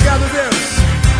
Obrigado, Deus.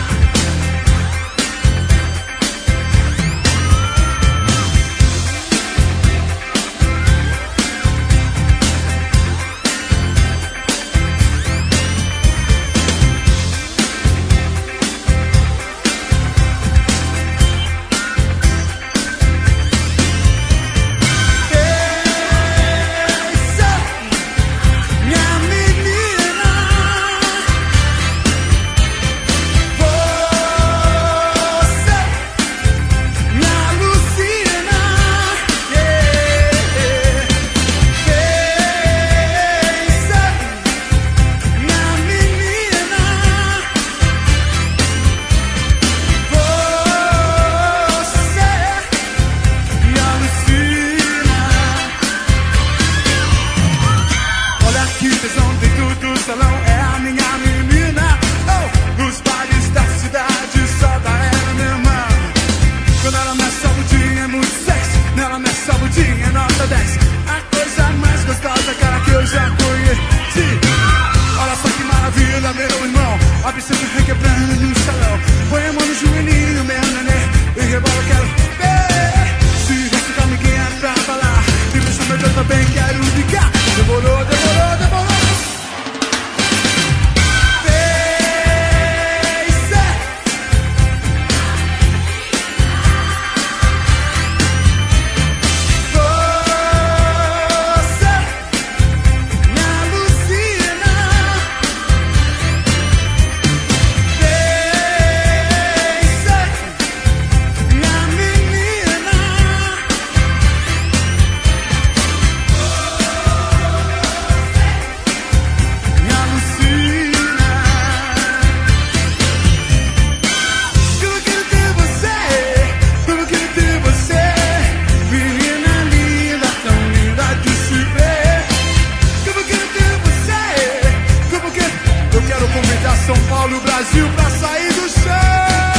São Paulo, Brasil, pra sair do chão.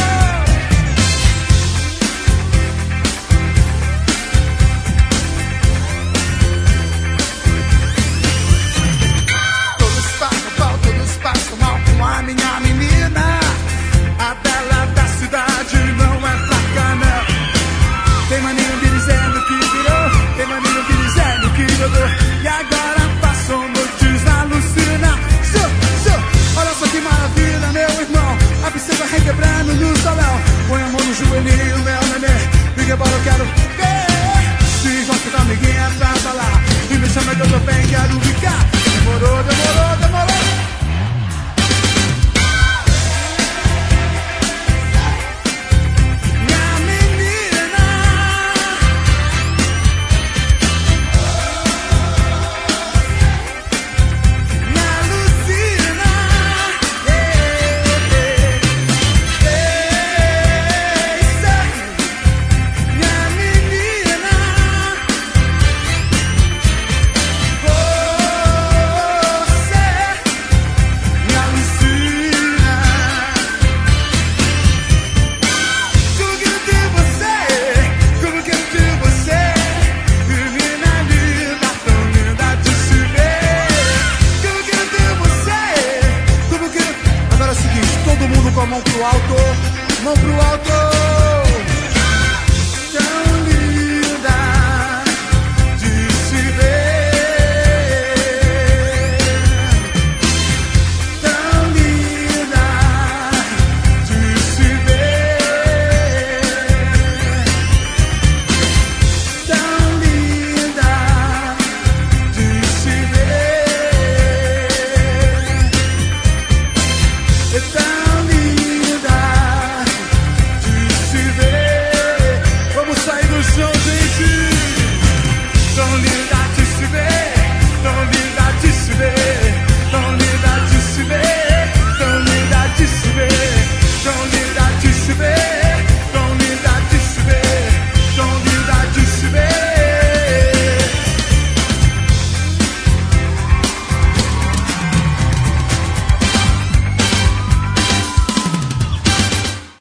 Todos passam mal com a minha menina. A bela da cidade não é fraca, não. Tem maninho me dizendo que virou, tem maninho me dizendo que jogou. E agora passam noites na alucina. Olha só que maravilha, meu irmão. A princesa requebrando no salão. Põe a mão no joelhinho, meu neném. E que bola eu quero ver. Se gosta da amiguinha pra falar e me chama que eu tô bem, quero ficar. Demorou, demorou, demorou. Mão pro alto, mão pro alto.